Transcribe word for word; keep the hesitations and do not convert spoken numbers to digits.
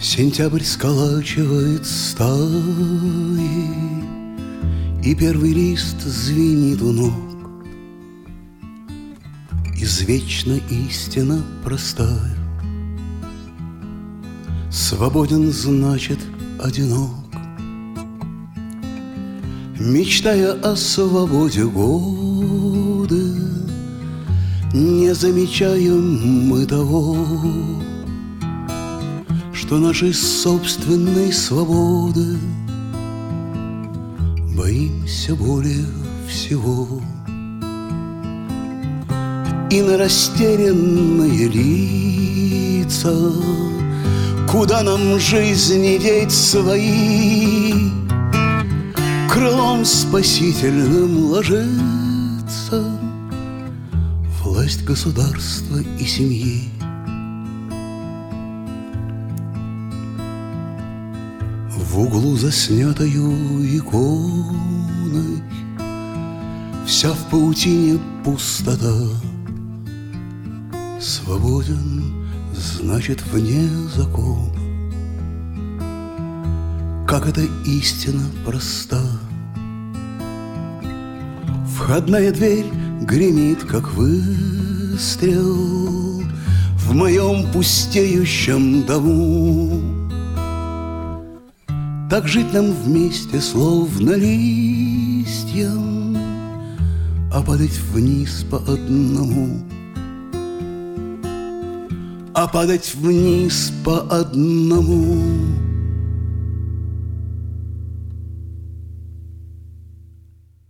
Сентябрь сколачивает стаи, и первый лист звенит у ног. Извечна истина простая: свободен, значит, одинок. Мечтая о свободе годы, не замечаем мы того, что нашей собственной свободы боимся более всего. И на растерянные лица, куда нам жизни деть свои, крылом спасительным ложится власть государства и семьи. В углу заснятою иконой вся в паутине пустота. Свободен, значит, вне закона. Как эта истина проста. Входная дверь гремит, как выстрел в моем пустеющем дому. Так жить нам вместе, словно листьям, а падать вниз по одному. А падать вниз по одному.